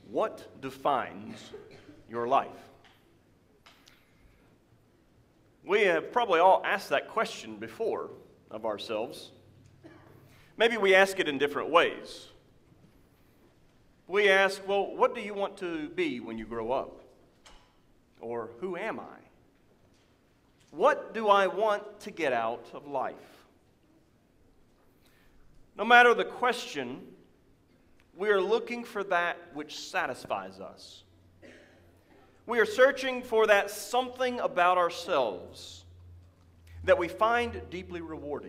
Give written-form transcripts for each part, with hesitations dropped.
What defines your life? We have probably all asked that question before of ourselves. Maybe we ask it in different ways. We ask, well, what do you want to be when you grow up? Or who am I? What do I want to get out of life? No matter the question, we are looking for that which satisfies us. We are searching for that something about ourselves that we find deeply rewarding.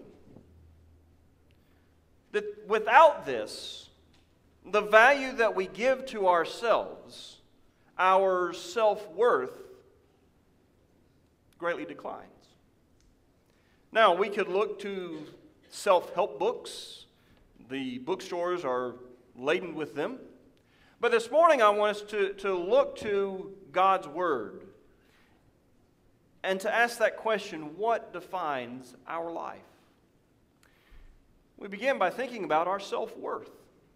That without this, the value that we give to ourselves, our self-worth, greatly declines. Now, we could look to self-help books. The bookstores are laden with them. But this morning I want us to look to God's Word and to ask that question, what defines our life? We begin by thinking about our self-worth.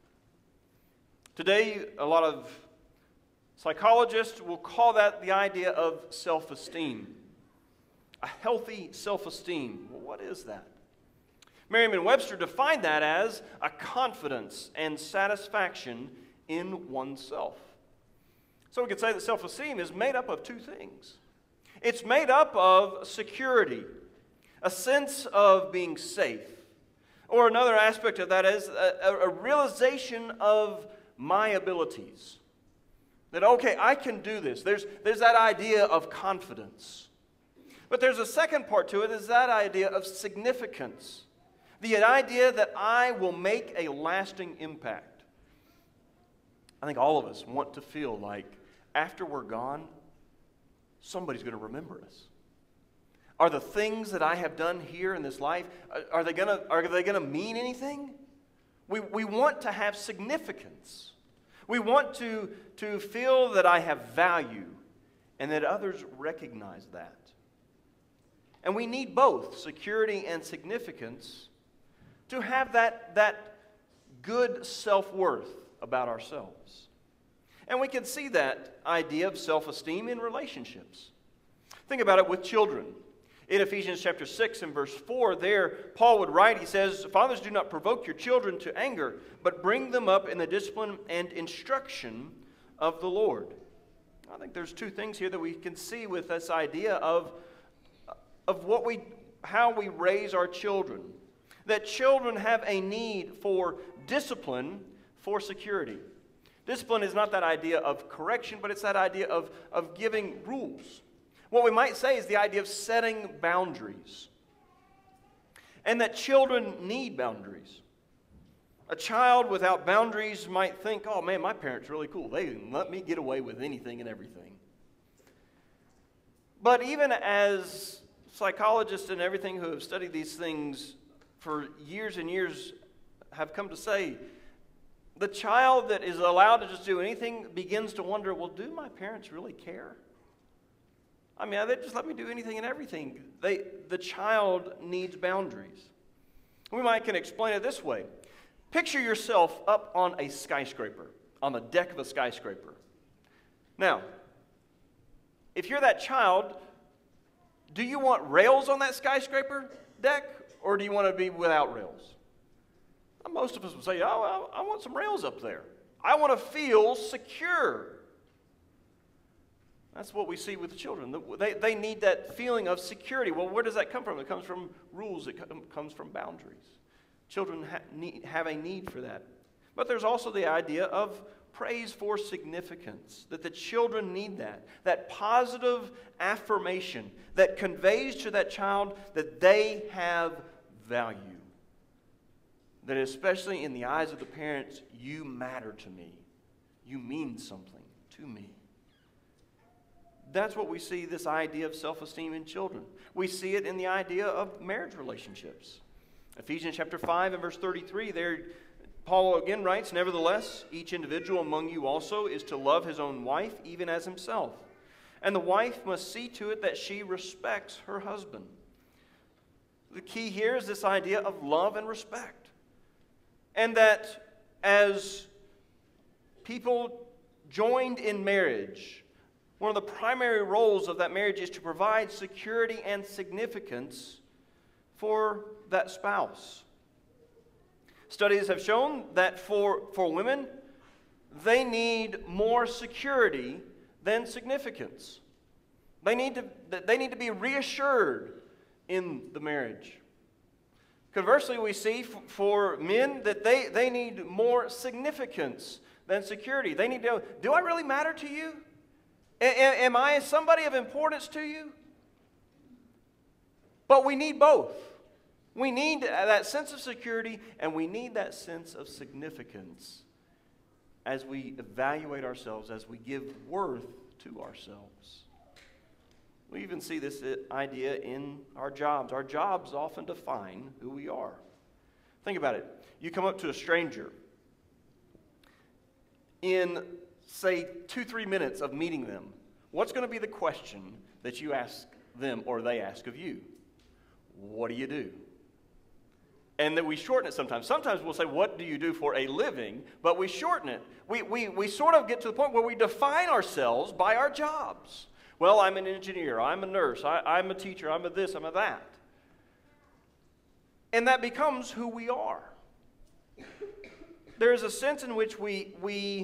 Today, a lot of psychologists will call that the idea of self-esteem. A healthy self-esteem. Well, what is that? Merriam-Webster defined that as a confidence and satisfaction in oneself. So we could say that self-esteem is made up of two things. It's made up of security, a sense of being safe, or another aspect of that is a realization of my abilities. That, okay, I can do this. There's that idea of confidence. But there's a second part to it, is that idea of significance. The idea that I will make a lasting impact. I think all of us want to feel like after we're gone, somebody's going to remember us. Are the things that I have done here in this life, are they going to mean anything? We want to have significance. We want to feel that I have value and that others recognize that. And we need both security and significance to have that good self-worth about ourselves. And we can see that idea of self-esteem in relationships. Think about it with children. In Ephesians chapter 6 and verse 4, there Paul would write, he says, "Fathers, do not provoke your children to anger, but bring them up in the discipline and instruction of the Lord." I think there's two things here that we can see with this idea of how we raise our children. That children have a need for discipline for security. Discipline is not that idea of correction, but it's that idea of giving rules. What we might say is the idea of setting boundaries. And that children need boundaries. A child without boundaries might think, oh man, my parents are really cool. They can let me get away with anything and everything. But even as psychologists and everything who have studied these things for years and years have come to say, the child that is allowed to just do anything begins to wonder, well, do my parents really care? I mean, they just let me do anything and everything. The child needs boundaries. We might can explain it this way. Picture yourself up on a skyscraper, on the deck of a skyscraper. Now, if you're that child, do you want rails on that skyscraper deck, or do you want to be without rails? Most of us would say, oh, well, I want some rails up there. I want to feel secure. That's what we see with the children. They need that feeling of security. Well, where does that come from? It comes from rules. It comes from boundaries. Children have a need for that. But there's also the idea of praise for significance, that the children need that positive affirmation that conveys to that child that they have value. That especially in the eyes of the parents, you matter to me. You mean something to me. That's what we see, this idea of self-esteem in children. We see it in the idea of marriage relationships. Ephesians chapter 5 and verse 33, there Paul again writes, "Nevertheless, each individual among you also is to love his own wife, even as himself. And the wife must see to it that she respects her husband." The key here is this idea of love and respect. And that as people joined in marriage, one of the primary roles of that marriage is to provide security and significance for that spouse. Studies have shown that for women, they need more security than significance. They need to be reassured in the marriage. Conversely, we see for men that they need more significance than security. They need to know, do I really matter to you? Am I somebody of importance to you? But we need both. We need that sense of security, and we need that sense of significance as we evaluate ourselves, as we give worth to ourselves. We even see this idea in our jobs. Our jobs often define who we are. Think about it. You come up to a stranger. In, say, 2-3 minutes of meeting them, what's going to be the question that you ask them or they ask of you? What do you do? And then we shorten it sometimes. Sometimes we'll say, what do you do for a living? But we shorten it. We sort of get to the point where we define ourselves by our jobs. Well, I'm an engineer, I'm a nurse, I'm a teacher, I'm a this, I'm a that. And that becomes who we are. There is a sense in which we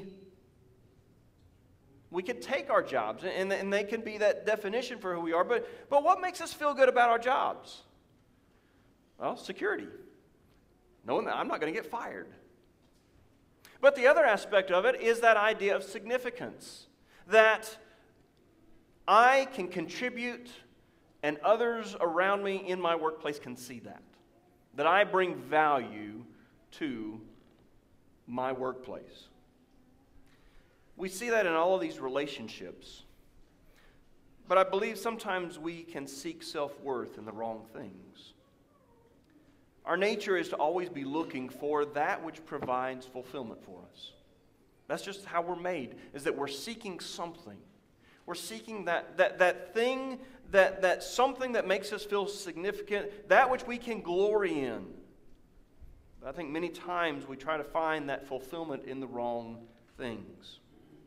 can take our jobs, and they can be that definition for who we are, but what makes us feel good about our jobs? Well, security. Knowing that I'm not going to get fired. But the other aspect of it is that idea of significance, that I can contribute and others around me in my workplace can see that I bring value to my workplace. We see that in all of these relationships. But I believe sometimes we can seek self-worth in the wrong things. Our nature is to always be looking for that which provides fulfillment for us. That's just how we're made, is that we're seeking something. We're seeking that thing, that something that makes us feel significant, that which we can glory in. But I think many times we try to find that fulfillment in the wrong things.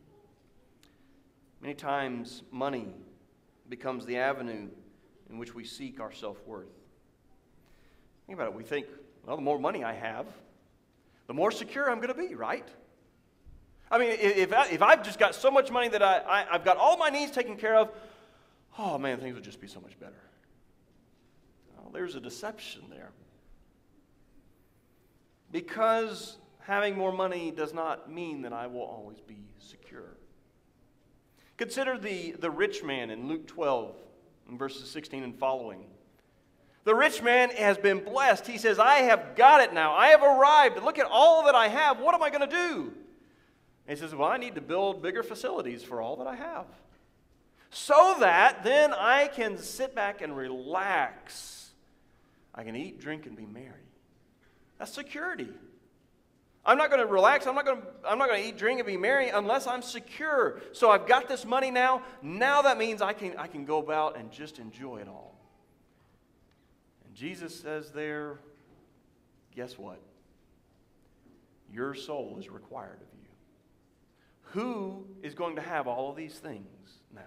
Many times money becomes the avenue in which we seek our self-worth. Think about it. We think, well, the more money I have, the more secure I'm going to be, right? I mean, if I've just got so much money that I've got all my needs taken care of, oh man, things would just be so much better. Well, there's a deception there. Because having more money does not mean that I will always be secure. Consider the rich man in Luke 12, in verses 16 and following. The rich man has been blessed. He says, I have got it now. I have arrived. Look at all that I have. What am I going to do? And he says, well, I need to build bigger facilities for all that I have, so that then I can sit back and relax. I can eat, drink, and be merry. That's security. I'm not going to relax. I'm not going to eat, drink, and be merry unless I'm secure. So I've got this money now. Now that means I can go about and just enjoy it all. And Jesus says there, guess what? Your soul is required of you. Who is going to have all of these things now?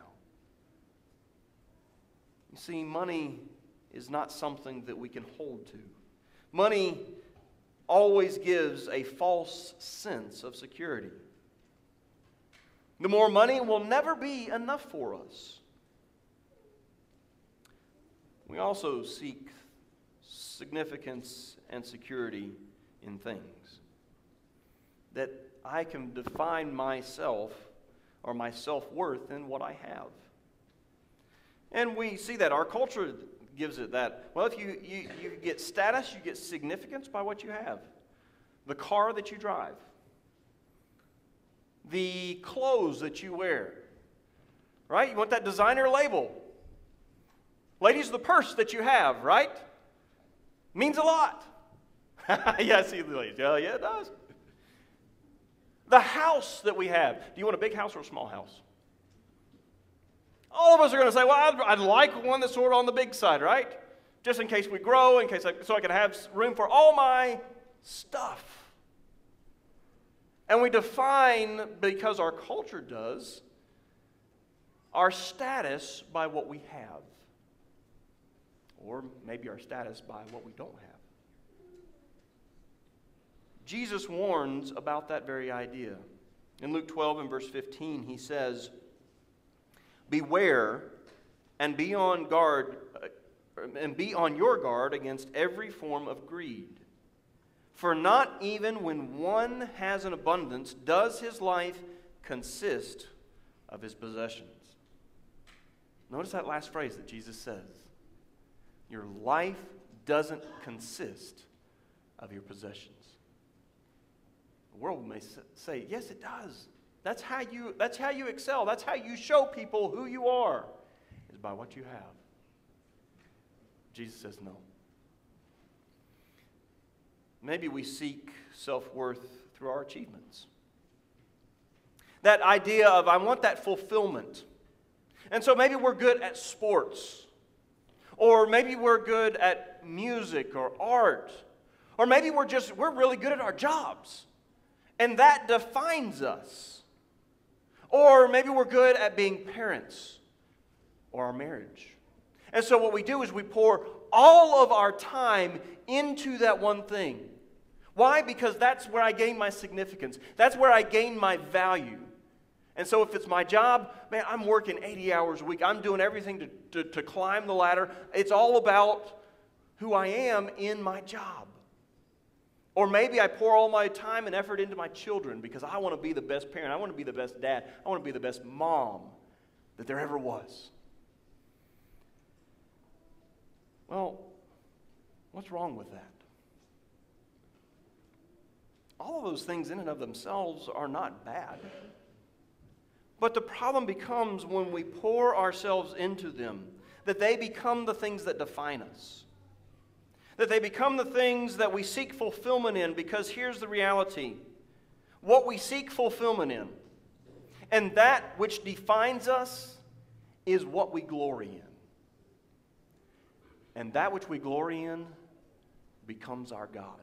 You see, money is not something that we can hold to. Money always gives a false sense of security. The more money will never be enough for us. We also seek significance and security in things. That I can define myself or my self-worth in what I have. And we see that our culture gives it that. Well, if you get status, you get significance by what you have. The car that you drive. The clothes that you wear. Right? You want that designer label. Ladies, the purse that you have, right? Means a lot. Yeah, I see the ladies. Yeah, it does. The house that we have. Do you want a big house or a small house? All of us are going to say, well, I'd like one that's sort of on the big side, right? Just in case we grow, so I can have room for all my stuff. And we define, because our culture does, our status by what we have. Or maybe our status by what we don't have. Jesus warns about that very idea. In Luke 12 and verse 15, he says, "Beware and be on guard, and be on your guard against every form of greed. For not even when one has an abundance does his life consist of his possessions." Notice that last phrase that Jesus says. Your life doesn't consist of your possessions. The world may say, yes, it does. That's how you excel. That's how you show people who you are, is by what you have. Jesus says no. Maybe we seek self-worth through our achievements. That idea of, I want that fulfillment. And so maybe we're good at sports. Or maybe we're good at music or art. Or maybe we're really good at our jobs. And that defines us. Or maybe we're good at being parents or our marriage. And so what we do is we pour all of our time into that one thing. Why? Because that's where I gain my significance. That's where I gain my value. And so if it's my job, man, I'm working 80 hours a week. I'm doing everything to climb the ladder. It's all about who I am in my job. Or maybe I pour all my time and effort into my children because I want to be the best parent. I want to be the best dad. I want to be the best mom that there ever was. Well, what's wrong with that? All of those things in and of themselves are not bad. But the problem becomes when we pour ourselves into them, that they become the things that define us. That they become the things that we seek fulfillment in, because here's the reality. What we seek fulfillment in, and that which defines us, is what we glory in. And that which we glory in becomes our God.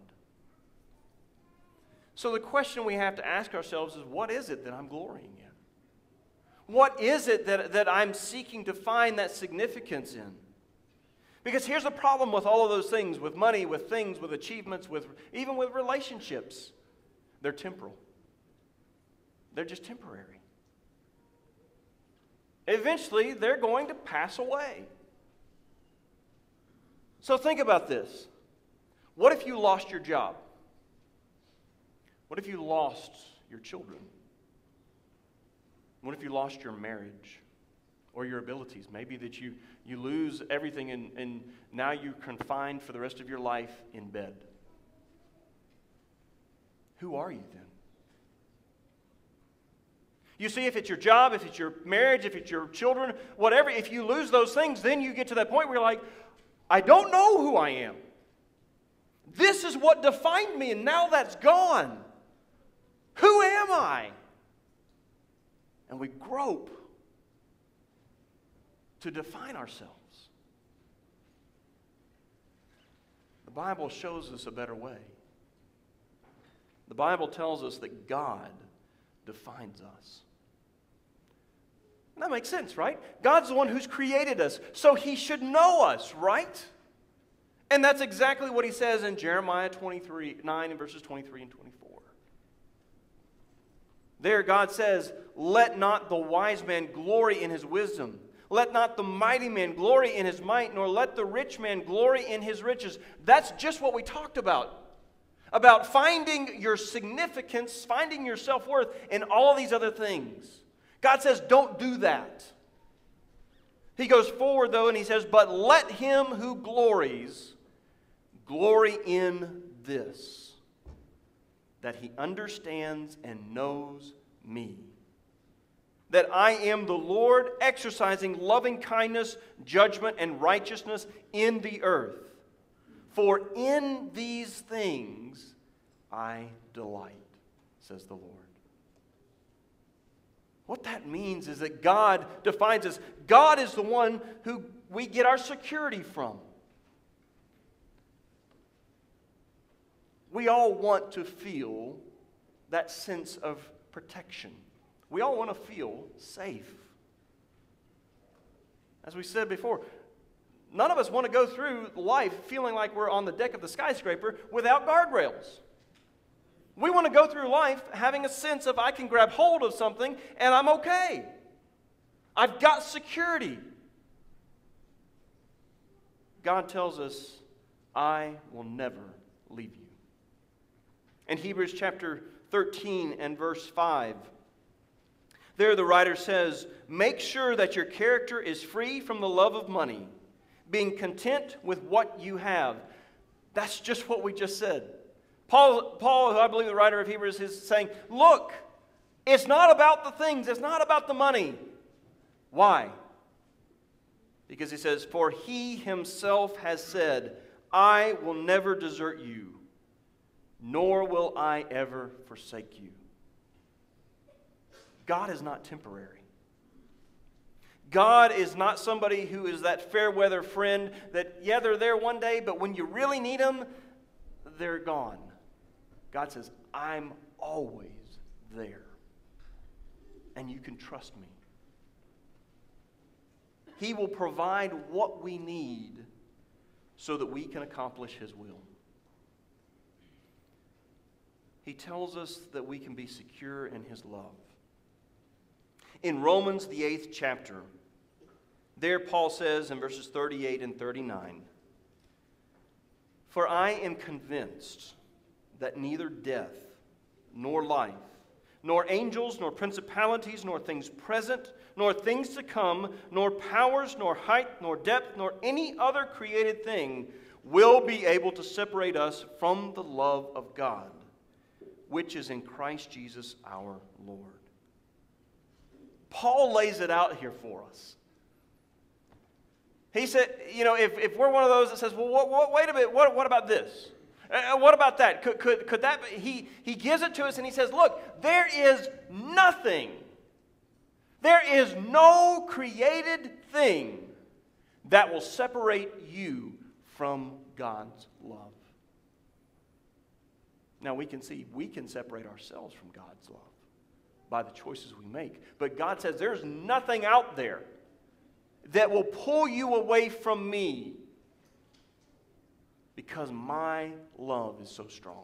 So the question we have to ask ourselves is, what is it that I'm glorying in? What is it that I'm seeking to find that significance in? Because here's the problem with all of those things, with money, with things, with achievements, even with relationships. They're temporal. They're just temporary. Eventually, they're going to pass away. So think about this. What if you lost your job? What if you lost your children? What if you lost your marriage or your abilities? Maybe that you lose everything and now you're confined for the rest of your life in bed. Who are you then? You see, if it's your job, if it's your marriage, if it's your children, whatever, if you lose those things, then you get to that point where you're like, I don't know who I am. This is what defined me, and now that's gone. Who am I? And we grope to define ourselves. The Bible shows us a better way. The Bible tells us that God defines us. And that makes sense, right? God's the one who's created us, so He should know us, right? And that's exactly what He says in Jeremiah 9 and verses 23 and 24. There God says, let not the wise man glory in his wisdom. Let not the mighty man glory in his might, nor let the rich man glory in his riches. That's just what we talked about. About finding your significance, finding your self-worth in all these other things. God says, don't do that. He goes forward, though, and He says, but let him who glories glory in this, that he understands and knows me. That I am the Lord, exercising loving kindness, judgment, and righteousness in the earth. For in these things I delight, says the Lord. What that means is that God defines us. God is the one who we get our security from. We all want to feel that sense of protection. We all want to feel safe. As we said before, none of us want to go through life feeling like we're on the deck of the skyscraper without guardrails. We want to go through life having a sense of I can grab hold of something and I'm okay. I've got security. God tells us, I will never leave you. In Hebrews chapter 13 and verse 5, there the writer says, make sure that your character is free from the love of money, being content with what you have. That's just what we just said. Paul, who I believe the writer of Hebrews is saying, look, it's not about the things, it's not about the money. Why? Because he says, for he himself has said, I will never desert you, nor will I ever forsake you. God is not temporary. God is not somebody who is that fair weather friend that, yeah, they're there one day, but when you really need them, they're gone. God says, I'm always there. And you can trust me. He will provide what we need so that we can accomplish His will. He tells us that we can be secure in His love. In Romans, the 8th chapter, there Paul says in verses 38 and 39, for I am convinced that neither death, nor life, nor angels, nor principalities, nor things present, nor things to come, nor powers, nor height, nor depth, nor any other created thing will be able to separate us from the love of God, which is in Christ Jesus our Lord. Paul lays it out here for us. He said, if we're one of those that says, well, wait a minute, what about this? What about that? Could that be? He gives it to us and he says, look, there is nothing, there is no created thing that will separate you from God's love. Now we can see we can separate ourselves from God's love by the choices we make. But God says there's nothing out there that will pull you away from me because my love is so strong.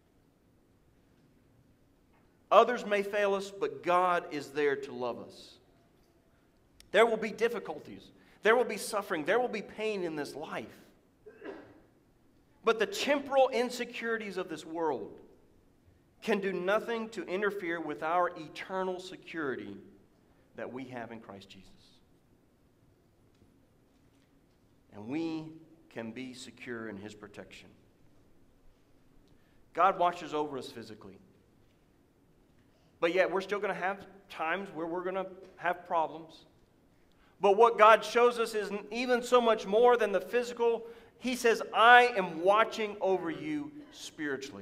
Others may fail us, but God is there to love us. There will be difficulties. There will be suffering. There will be pain in this life. But the temporal insecurities of this world can do nothing to interfere with our eternal security that we have in Christ Jesus. And we can be secure in His protection. God watches over us physically. But yet we're still going to have times where we're going to have problems. But what God shows us is even so much more than the physical. He says, I am watching over you spiritually.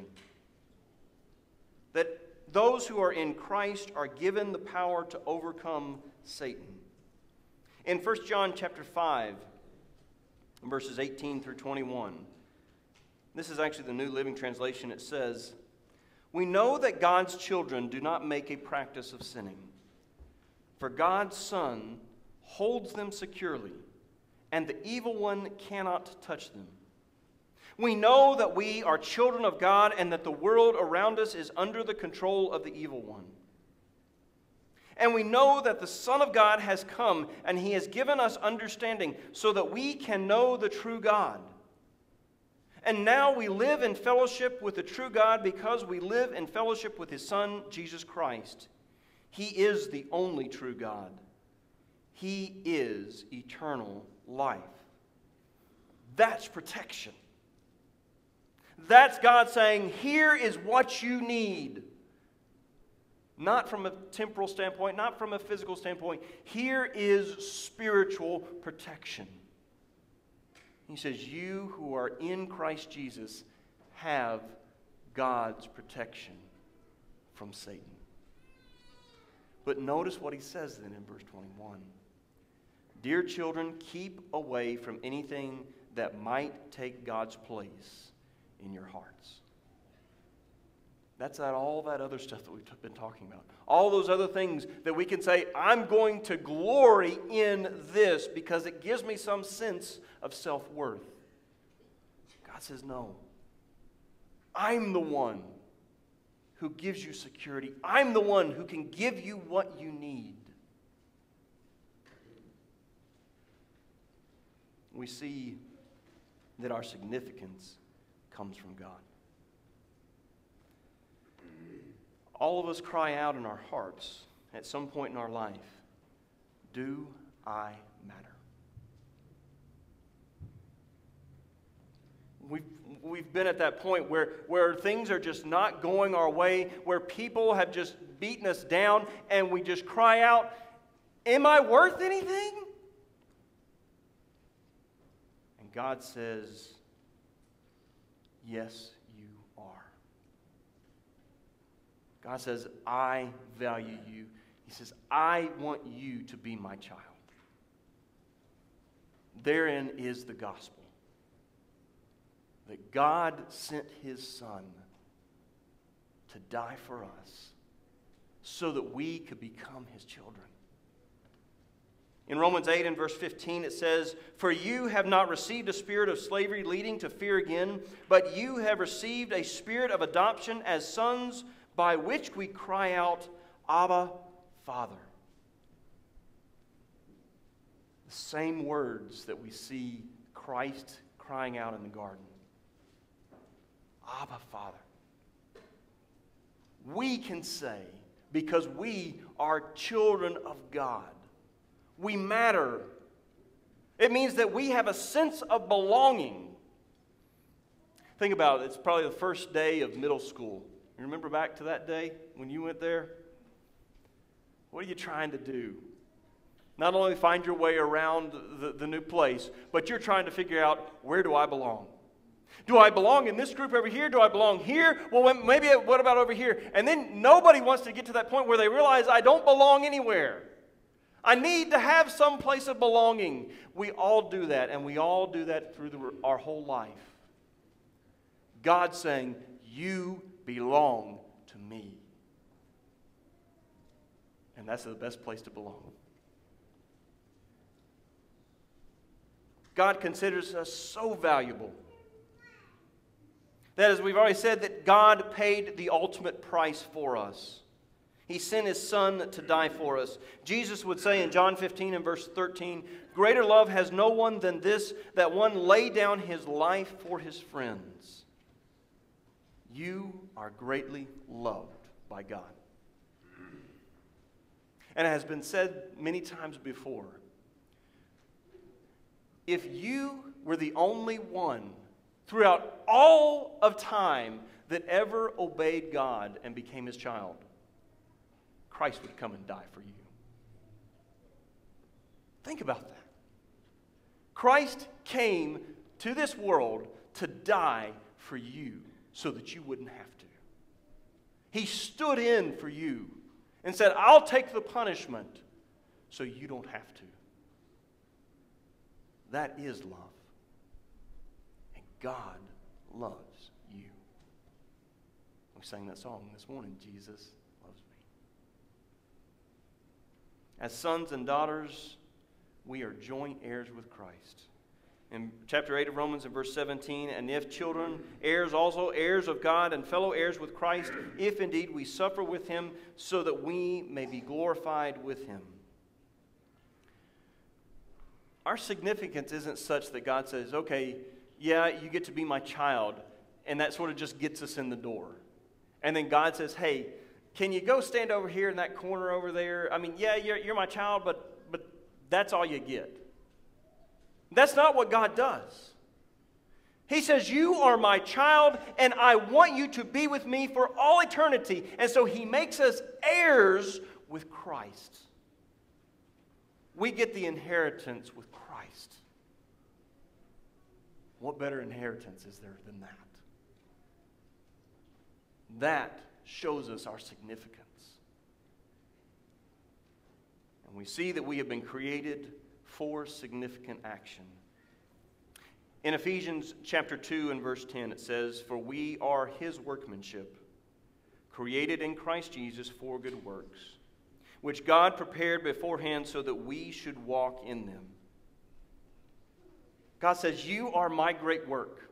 That those who are in Christ are given the power to overcome Satan. In 1 John chapter 5, verses 18 through 21, this is actually the New Living Translation. It says, we know that God's children do not make a practice of sinning, for God's Son holds them securely, and the evil one cannot touch them. We know that we are children of God and that the world around us is under the control of the evil one. And we know that the Son of God has come and He has given us understanding so that we can know the true God. And now we live in fellowship with the true God because we live in fellowship with His Son, Jesus Christ. He is the only true God. He is eternal life. That's protection. That's God saying, here is what you need. Not from a temporal standpoint, not from a physical standpoint. Here is spiritual protection. He says, you who are in Christ Jesus have God's protection from Satan. But notice what he says then in verse 21. Dear children, keep away from anything that might take God's place in your hearts. That's all that other stuff that we've been talking about. All those other things that we can say, I'm going to glory in this because it gives me some sense of self-worth. God says, no. I'm the one who gives you security. I'm the one who can give you what you need. We see that our significance comes from God. All of us cry out in our hearts at some point in our life, do I matter? We've been at that point where things are just not going our way, where people have just beaten us down, and we just cry out, am I worth anything? And God says, yes, you are. God says, I value you. He says, I want you to be my child. Therein is the gospel. That God sent His Son to die for us so that we could become His children. In Romans 8 and verse 15 it says, for you have not received a spirit of slavery leading to fear again, but you have received a spirit of adoption as sons, by which we cry out, Abba, Father. The same words that we see Christ crying out in the garden. Abba, Father. We can say, because we are children of God, we matter. It means that we have a sense of belonging. Think about it. It's probably the first day of middle school. You remember back to that day when you went there? What are you trying to do? Not only find your way around the new place, but you're trying to figure out, where do I belong? Do I belong in this group over here? Do I belong here? Well, maybe what about over here? And then nobody wants to get to that point where they realize I don't belong anywhere. I need to have some place of belonging. We all do that, and we all do that through our whole life. God saying, you belong to me. And that's the best place to belong. God considers us so valuable that, as we've already said, that God paid the ultimate price for us. He sent His Son to die for us. Jesus would say in John 15 and verse 13, greater love has no one than this, that one lay down his life for his friends. You are greatly loved by God. And it has been said many times before, if you were the only one throughout all of time that ever obeyed God and became His child, Christ would come and die for you. Think about that. Christ came to this world to die for you so that you wouldn't have to. He stood in for you and said, I'll take the punishment so you don't have to. That is love. And God loves you. We sang that song this morning, Jesus loves me. As sons and daughters, we are joint heirs with Christ. In chapter 8 of Romans, in verse 17, and if children, heirs also, heirs of God and fellow heirs with Christ, if indeed we suffer with Him, so that we may be glorified with Him. Our significance isn't such that God says, okay, yeah, you get to be my child, and that sort of just gets us in the door. And then God says, hey, can you go stand over here in that corner over there? I mean, yeah, you're my child, but that's all you get. That's not what God does. He says, you are my child, and I want you to be with me for all eternity. And so He makes us heirs with Christ. We get the inheritance with Christ. What better inheritance is there than that? That shows us our significance. And we see that we have been created for significant action. In Ephesians chapter 2 and verse 10, it says, for we are His workmanship, created in Christ Jesus for good works, which God prepared beforehand so that we should walk in them. God says, you are my great work.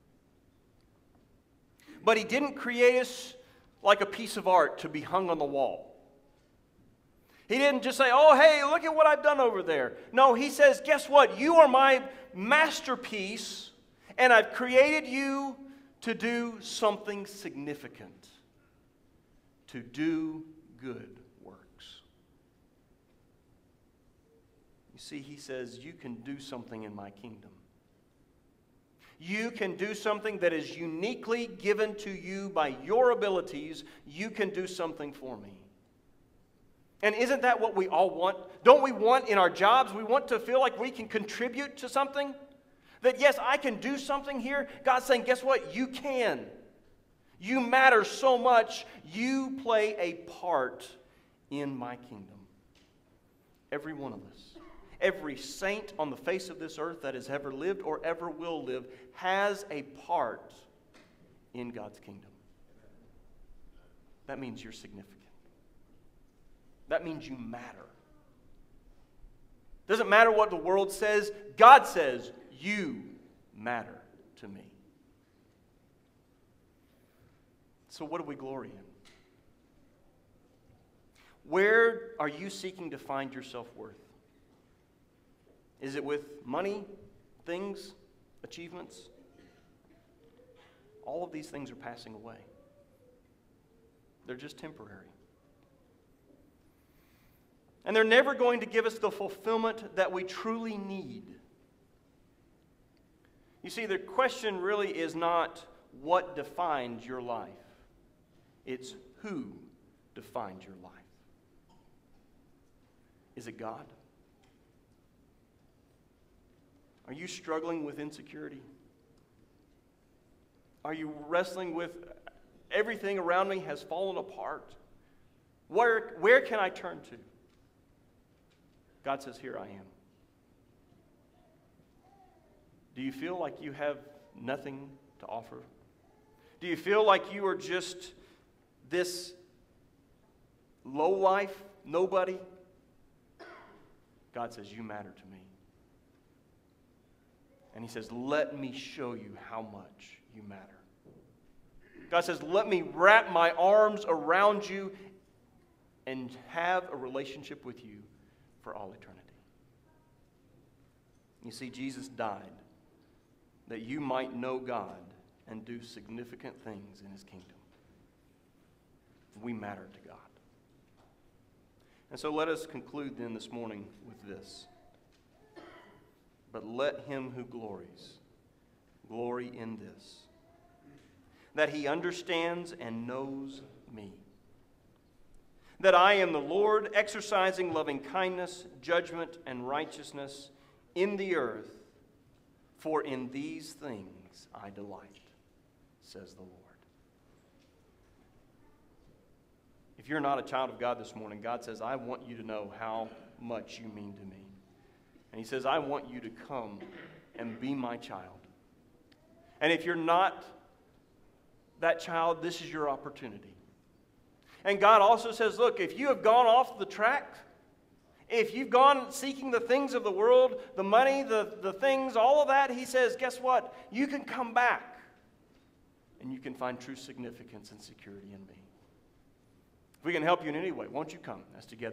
But He didn't create us like a piece of art to be hung on the wall. He didn't just say, oh, hey, look at what I've done over there. No, He says, guess what? You are my masterpiece, and I've created you to do something significant, to do good works. You see, He says, you can do something in my kingdom. You can do something that is uniquely given to you by your abilities. You can do something for me. And isn't that what we all want? Don't we want in our jobs, we want to feel like we can contribute to something? That yes, I can do something here. God's saying, guess what? You can. You matter so much. You play a part in my kingdom. Every one of us. Every saint on the face of this earth that has ever lived or ever will live has a part in God's kingdom. That means you're significant. That means you matter. Doesn't matter what the world says. God says, you matter to me. So what do we glory in? Where are you seeking to find your self-worth? Is it with money, things, achievements? All of these things are passing away. They're just temporary. And they're never going to give us the fulfillment that we truly need. You see, the question really is not what defines your life. It's who defines your life. Is it God? Are you struggling with insecurity? Are you wrestling with everything around me has fallen apart? Where can I turn to? God says, here I am. Do you feel like you have nothing to offer? Do you feel like you are just this low life, nobody? God says, you matter to me. And He says, let me show you how much you matter. God says, let me wrap my arms around you and have a relationship with you for all eternity. You see, Jesus died that you might know God and do significant things in His kingdom. We matter to God. And so let us conclude then this morning with this. But let him who glories glory in this, that he understands and knows me, that I am the Lord, exercising loving kindness, judgment, and righteousness in the earth, for in these things I delight, says the Lord. If you're not a child of God this morning, God says, I want you to know how much you mean to me. And He says, I want you to come and be my child. And if you're not that child, this is your opportunity. And God also says, look, if you have gone off the track, if you've gone seeking the things of the world, the money, the things, all of that, He says, guess what? You can come back and you can find true significance and security in me. If we can help you in any way, won't you come as together?